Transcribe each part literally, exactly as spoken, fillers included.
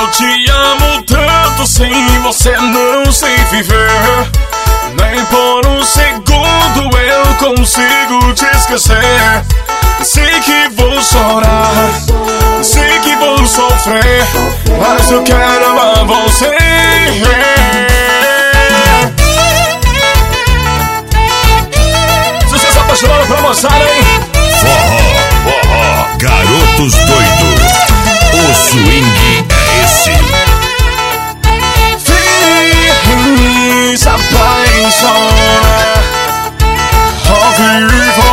Eu te amo tanto, sem você não sei viver. Nem por um segundo eu consigo te esquecer. Sei que vou chorar, sei que vou sofrer, mas eu quero amar você. Você se apaixonou pra moçada, hein? Forró, forró, garotos doidos. O swing é esse. Fiz apaixonar ao vivo.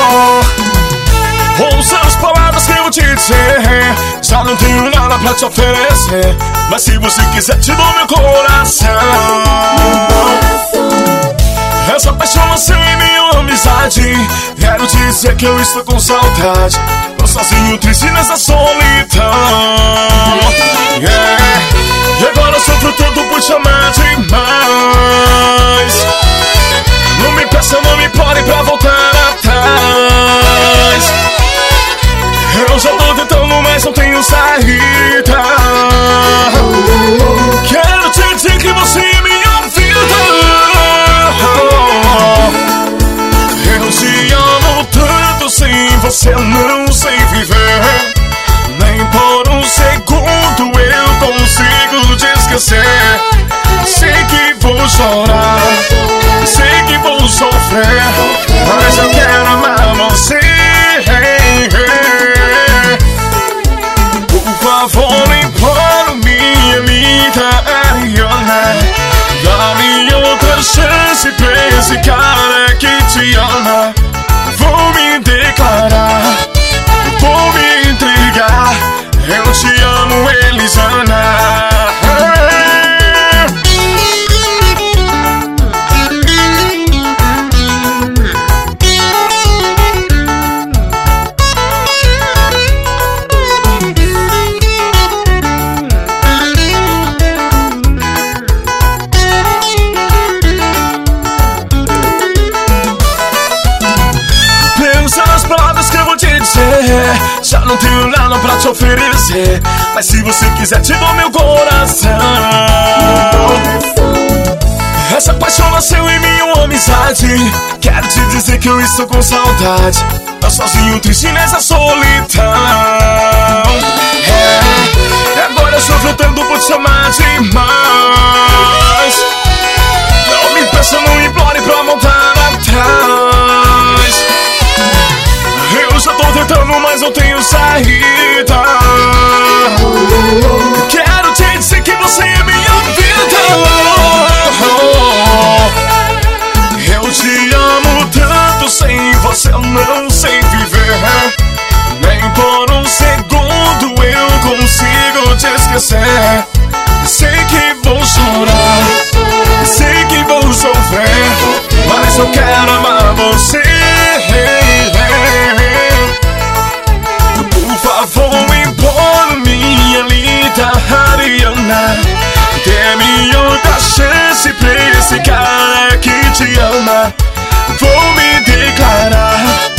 Ouça as palavras que eu vou te dizer. Já não tenho nada pra te oferecer, mas se você quiser te dou meu coração. Essa paixão nasceu em minha amizade. Quero te dizer que eu estou com saudade. Tô sozinho, triste nessa solidão. Yeah. E agora eu sofro tanto por te amar demais. Não me peça, não me implore pra voltar atrás. Eu já tô tentando, mas não tenho saída. Quero te dizer que você é minha vida. Eu te amo tanto, sem você não sei viver. Nem por um segundo eu consigo te esquecer. Sei que vou chorar, sei que vou sofrer, mas eu quero amar você. Por favor, imploro, minha linda Ariana, dá-me outra chance pra esse cara que te ama. Vou me declarar, vou me entregar. Eu te amo, Elisana. Já não tenho nada pra te oferecer, mas se você quiser te dou meu coração. Essa paixão nasceu em minha amizade. Quero te dizer que eu estou com saudade. Tô sozinho, triste nessa solidão. É, agora eu sofro tanto por te amar demais. Não me peça, não implore pra voltar atrás. Eu já tô tentando, mas não tenho saída. Quero te dizer que você é minha vida. Eu te amo tanto, sem você eu não sei viver. Nem por um segundo eu consigo te esquecer. Sei que vou chorar, sei que vou sofrer, mas eu quero amar você. Por favor, imploro, minha linda Ariana, dê-me outra chance pra esse cara que te ama. Vou me declarar,